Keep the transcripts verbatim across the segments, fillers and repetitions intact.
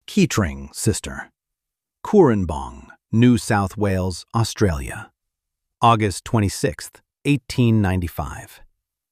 Keatring, Sister. Cooranbong, New South Wales, Australia. August twenty-sixth, eighteen ninety-five.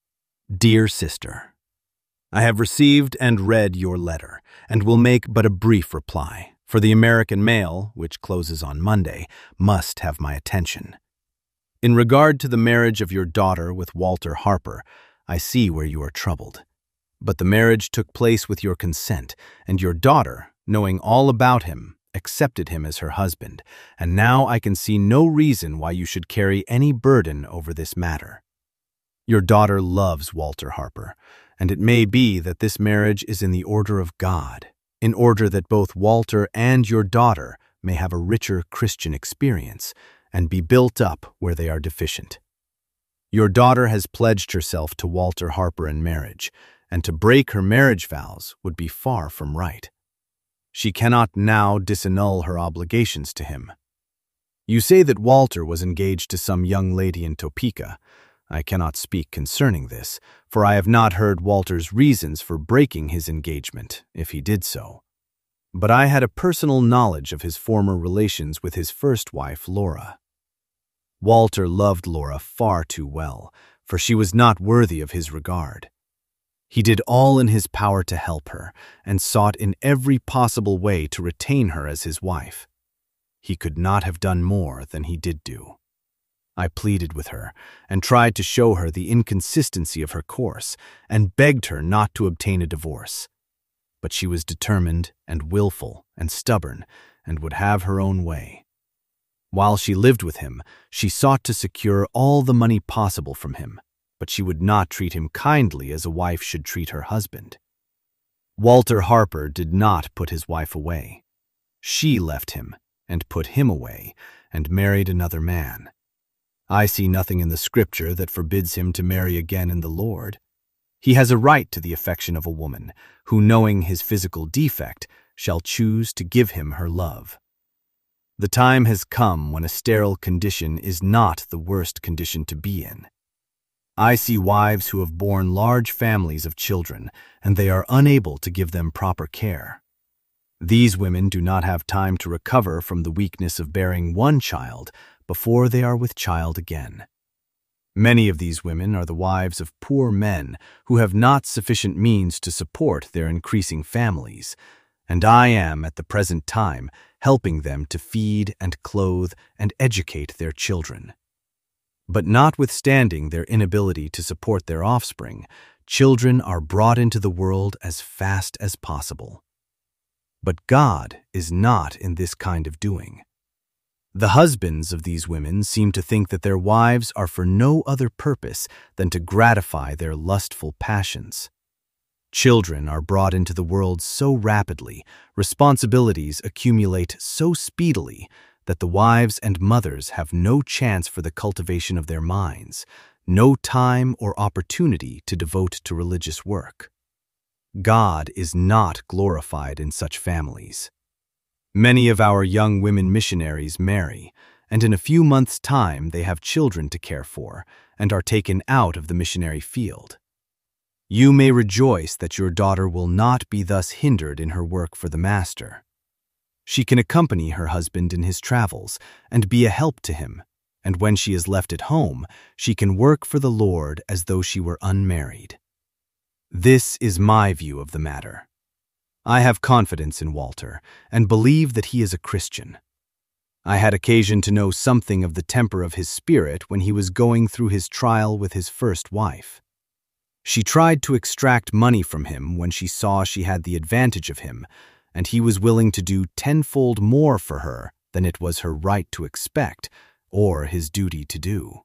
Dear Sister, I have received and read your letter, and will make but a brief reply, for the American mail, which closes on Monday, must have my attention. In regard to the marriage of your daughter with Walter Harper, I see where you are troubled. But the marriage took place with your consent, and your daughter, knowing all about him, accepted him as her husband, and now I can see no reason why you should carry any burden over this matter. Your daughter loves Walter Harper, and it may be that this marriage is in the order of God, in order that both Walter and your daughter may have a richer Christian experience and be built up where they are deficient. Your daughter has pledged herself to Walter Harper in marriage, and to break her marriage vows would be far from right. She cannot now disannul her obligations to him. You say that Walter was engaged to some young lady in Topeka. I cannot speak concerning this, for I have not heard Walter's reasons for breaking his engagement, if he did so. But I had a personal knowledge of his former relations with his first wife, Laura. Walter loved Laura far too well, for she was not worthy of his regard. He did all in his power to help her, and sought in every possible way to retain her as his wife. He could not have done more than he did do. I pleaded with her, and tried to show her the inconsistency of her course, and begged her not to obtain a divorce. But she was determined and willful and stubborn, and would have her own way. While she lived with him, she sought to secure all the money possible from him, but she would not treat him kindly as a wife should treat her husband. Walter Harper did not put his wife away. She left him, and put him away, and married another man. I see nothing in the Scripture that forbids him to marry again in the Lord. He has a right to the affection of a woman, who, knowing his physical defect, shall choose to give him her love. The time has come when a sterile condition is not the worst condition to be in. I see wives who have borne large families of children, and they are unable to give them proper care. These women do not have time to recover from the weakness of bearing one child before they are with child again. Many of these women are the wives of poor men who have not sufficient means to support their increasing families, and I am at the present time helping them to feed and clothe and educate their children. But notwithstanding their inability to support their offspring, children are brought into the world as fast as possible. But God is not in this kind of doing. The husbands of these women seem to think that their wives are for no other purpose than to gratify their lustful passions. Children are brought into the world so rapidly, responsibilities accumulate so speedily, that the wives and mothers have no chance for the cultivation of their minds, no time or opportunity to devote to religious work. God is not glorified in such families. Many of our young women missionaries marry, and in a few months' time they have children to care for, and are taken out of the missionary field. You may rejoice that your daughter will not be thus hindered in her work for the Master. She can accompany her husband in his travels and be a help to him, and when she is left at home, she can work for the Lord as though she were unmarried. This is my view of the matter. I have confidence in Walter and believe that he is a Christian. I had occasion to know something of the temper of his spirit when he was going through his trial with his first wife. She tried to extract money from him when she saw she had the advantage of him, and he was willing to do tenfold more for her than it was her right to expect or his duty to do.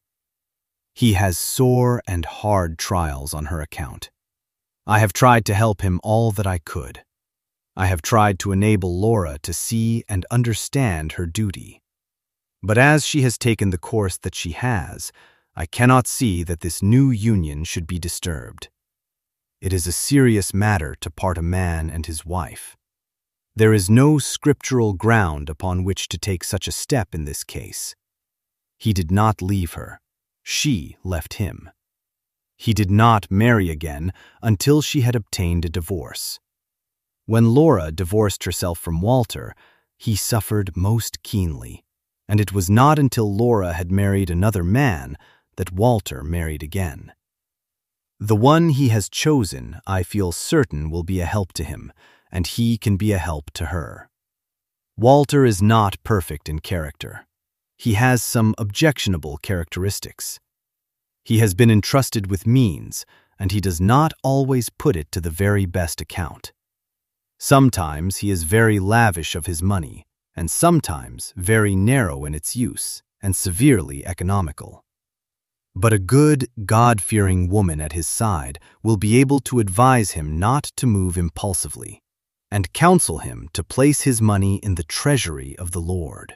He has sore and hard trials on her account. I have tried to help him all that I could. I have tried to enable Laura to see and understand her duty. But as she has taken the course that she has, I cannot see that this new union should be disturbed. It is a serious matter to part a man and his wife. There is no scriptural ground upon which to take such a step in this case. He did not leave her. She left him. He did not marry again until she had obtained a divorce. When Laura divorced herself from Walter, he suffered most keenly, and it was not until Laura had married another man that Walter married again. The one he has chosen, I feel certain, will be a help to him, and he can be a help to her. Walter is not perfect in character. He has some objectionable characteristics. He has been entrusted with means, and he does not always put it to the very best account. Sometimes he is very lavish of his money, and sometimes very narrow in its use and severely economical. But a good, God-fearing woman at his side will be able to advise him not to move impulsively, and counsel him to place his money in the treasury of the Lord.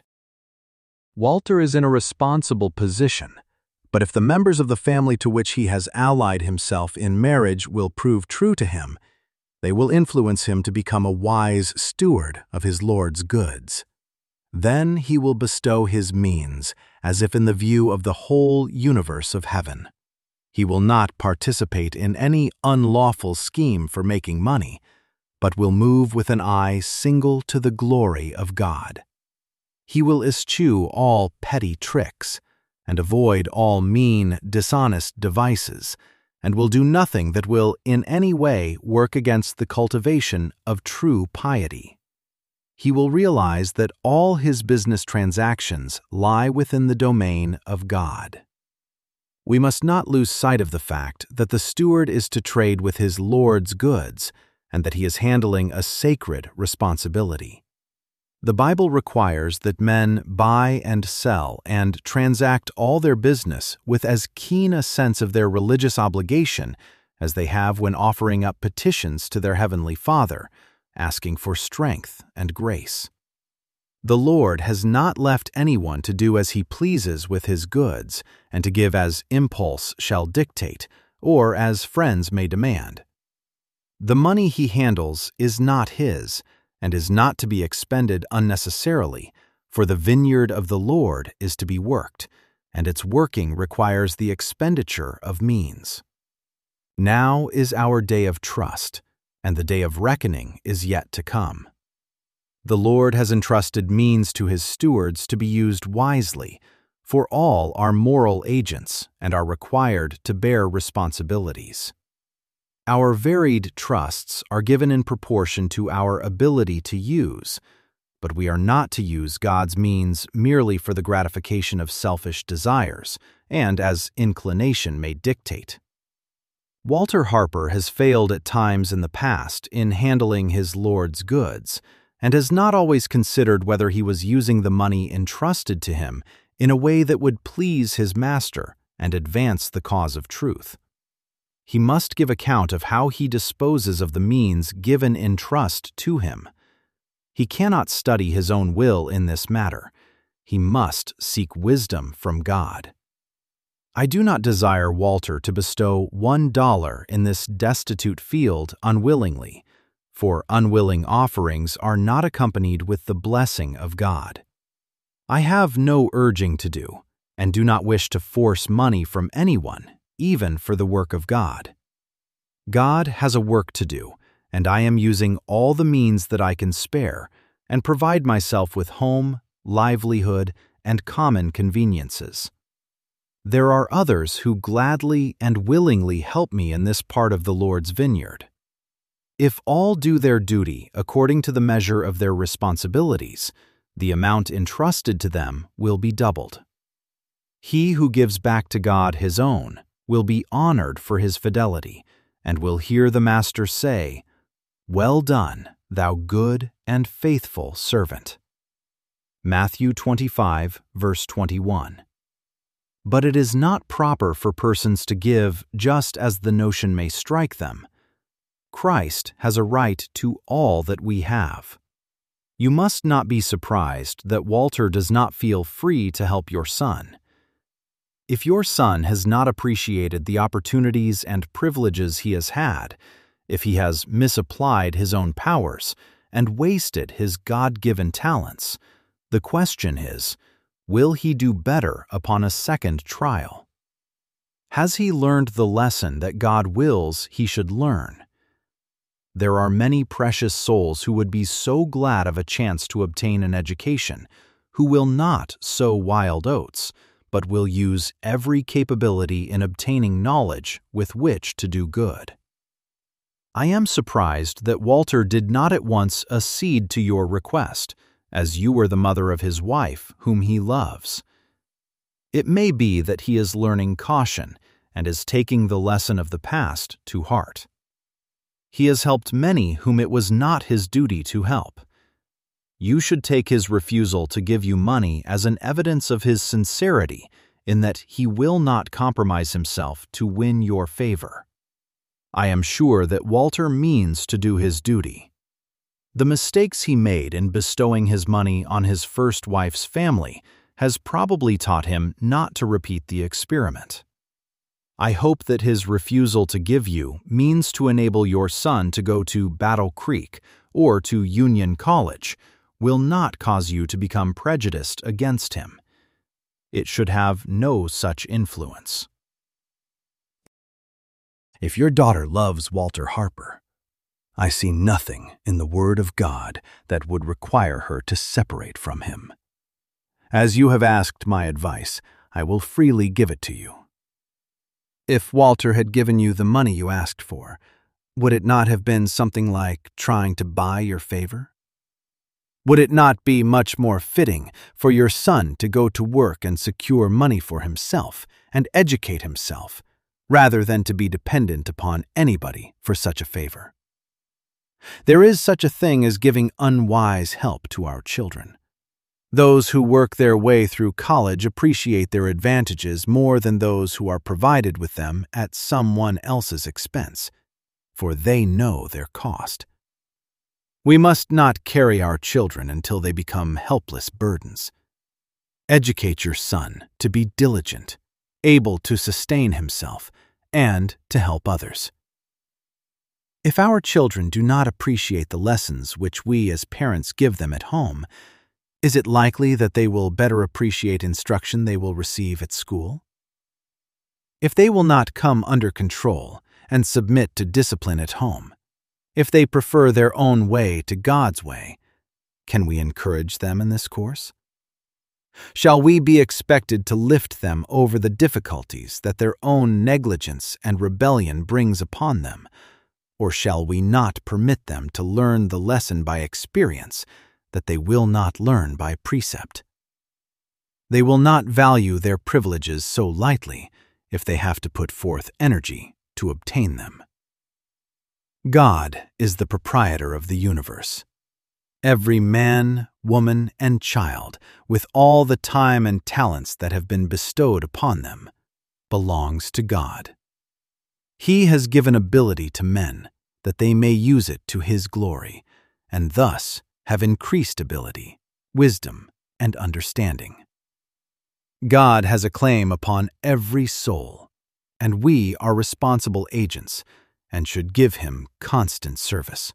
Walter is in a responsible position, but if the members of the family to which he has allied himself in marriage will prove true to him, they will influence him to become a wise steward of his Lord's goods. Then he will bestow his means as if in the view of the whole universe of heaven. He will not participate in any unlawful scheme for making money, but will move with an eye single to the glory of God. He will eschew all petty tricks and avoid all mean, dishonest devices, and will do nothing that will in any way work against the cultivation of true piety. He will realize that all his business transactions lie within the domain of God. We must not lose sight of the fact that the steward is to trade with his Lord's goods and that he is handling a sacred responsibility. The Bible requires that men buy and sell and transact all their business with as keen a sense of their religious obligation as they have when offering up petitions to their Heavenly Father, asking for strength and grace. The Lord has not left anyone to do as he pleases with his goods and to give as impulse shall dictate or as friends may demand. The money he handles is not his, and is not to be expended unnecessarily, for the vineyard of the Lord is to be worked, and its working requires the expenditure of means. Now is our day of trust, and the day of reckoning is yet to come. The Lord has entrusted means to his stewards to be used wisely, for all are moral agents and are required to bear responsibilities. Our varied trusts are given in proportion to our ability to use, but we are not to use God's means merely for the gratification of selfish desires and as inclination may dictate. Walter Harper has failed at times in the past in handling his Lord's goods and has not always considered whether he was using the money entrusted to him in a way that would please his master and advance the cause of truth. He must give account of how he disposes of the means given in trust to him. He cannot study his own will in this matter. He must seek wisdom from God. I do not desire Walter to bestow one dollar in this destitute field unwillingly, for unwilling offerings are not accompanied with the blessing of God. I have no urging to do, and do not wish to force money from anyone, even for the work of God. God has a work to do, and I am using all the means that I can spare and provide myself with home, livelihood, and common conveniences. There are others who gladly and willingly help me in this part of the Lord's vineyard. If all do their duty according to the measure of their responsibilities, the amount entrusted to them will be doubled. He who gives back to God his own will be honored for his fidelity, and will hear the Master say, "Well done, thou good and faithful servant." Matthew twenty-five, verse twenty-one. But it is not proper for persons to give just as the notion may strike them. Christ has a right to all that we have. You must not be surprised that Walter does not feel free to help your son. If your son has not appreciated the opportunities and privileges he has had, if he has misapplied his own powers and wasted his God-given talents, the question is, will he do better upon a second trial? Has he learned the lesson that God wills he should learn? There are many precious souls who would be so glad of a chance to obtain an education, who will not sow wild oats, but will use every capability in obtaining knowledge with which to do good. I am surprised that Walter did not at once accede to your request, as you were the mother of his wife, whom he loves. It may be that he is learning caution and is taking the lesson of the past to heart. He has helped many whom it was not his duty to help. You should take his refusal to give you money as an evidence of his sincerity in that he will not compromise himself to win your favor. I am sure that Walter means to do his duty. The mistakes he made in bestowing his money on his first wife's family has probably taught him not to repeat the experiment. I hope that his refusal to give you means to enable your son to go to Battle Creek or to Union College will not cause you to become prejudiced against him. It should have no such influence. If your daughter loves Walter Harper, I see nothing in the Word of God that would require her to separate from him. As you have asked my advice, I will freely give it to you. If Walter had given you the money you asked for, would it not have been something like trying to buy your favor? Would it not be much more fitting for your son to go to work and secure money for himself and educate himself, rather than to be dependent upon anybody for such a favor? There is such a thing as giving unwise help to our children. Those who work their way through college appreciate their advantages more than those who are provided with them at someone else's expense, for they know their cost. We must not carry our children until they become helpless burdens. Educate your son to be diligent, able to sustain himself, and to help others. If our children do not appreciate the lessons which we as parents give them at home, is it likely that they will better appreciate instruction they will receive at school? If they will not come under control and submit to discipline at home, if they prefer their own way to God's way, can we encourage them in this course? Shall we be expected to lift them over the difficulties that their own negligence and rebellion brings upon them, or shall we not permit them to learn the lesson by experience that they will not learn by precept? They will not value their privileges so lightly if they have to put forth energy to obtain them. God is the proprietor of the universe. Every man, woman, and child, with all the time and talents that have been bestowed upon them, belongs to God. He has given ability to men that they may use it to His glory, and thus have increased ability, wisdom, and understanding. God has a claim upon every soul, and we are responsible agents and should give Him constant service.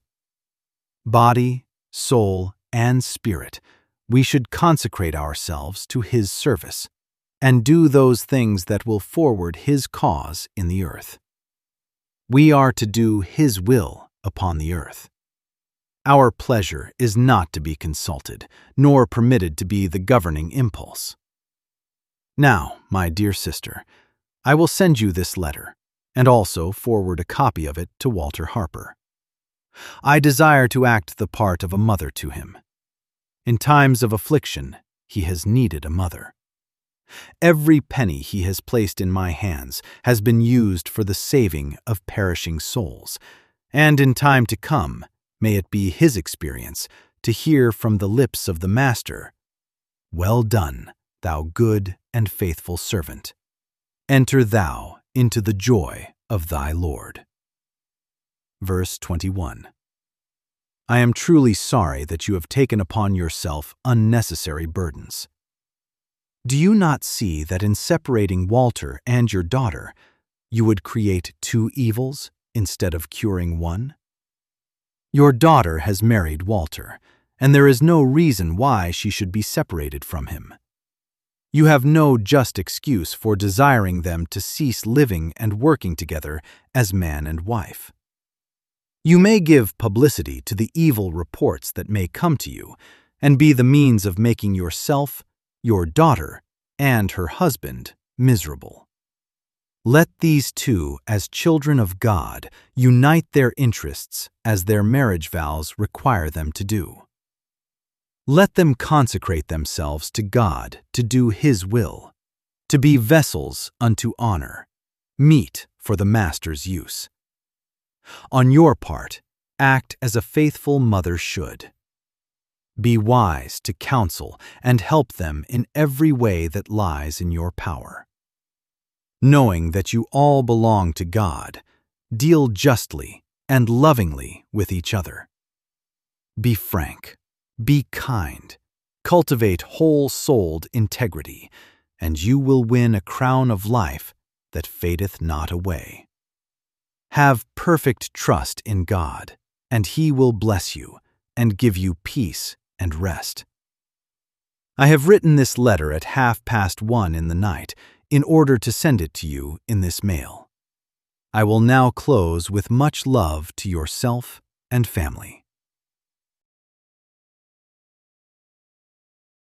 Body, soul, and spirit, we should consecrate ourselves to His service and do those things that will forward His cause in the earth. We are to do His will upon the earth. Our pleasure is not to be consulted, nor permitted to be the governing impulse. Now, my dear sister, I will send you this letter, and also forward a copy of it to Walter Harper. I desire to act the part of a mother to him. In times of affliction, he has needed a mother. Every penny he has placed in my hands has been used for the saving of perishing souls, and in time to come, may it be his experience to hear from the lips of the Master, "Well done, thou good and faithful servant. Enter thou into the joy of thy Lord." Verse twenty-one. I am truly sorry that you have taken upon yourself unnecessary burdens. Do you not see that in separating Walter and your daughter, you would create two evils instead of curing one? Your daughter has married Walter, and there is no reason why she should be separated from him. You have no just excuse for desiring them to cease living and working together as man and wife. You may give publicity to the evil reports that may come to you, and be the means of making yourself, your daughter, and her husband miserable. Let these two, as children of God, unite their interests as their marriage vows require them to do. Let them consecrate themselves to God to do His will, to be vessels unto honor, meet for the Master's use. On your part, act as a faithful mother should. Be wise to counsel and help them in every way that lies in your power. Knowing that you all belong to God, deal justly and lovingly with each other. Be frank, be kind, cultivate whole-souled integrity, and you will win a crown of life that fadeth not away. Have perfect trust in God, and He will bless you and give you peace and rest. I have written this letter at half past one in the night in order to send it to you in this mail. I will now close with much love to yourself and family.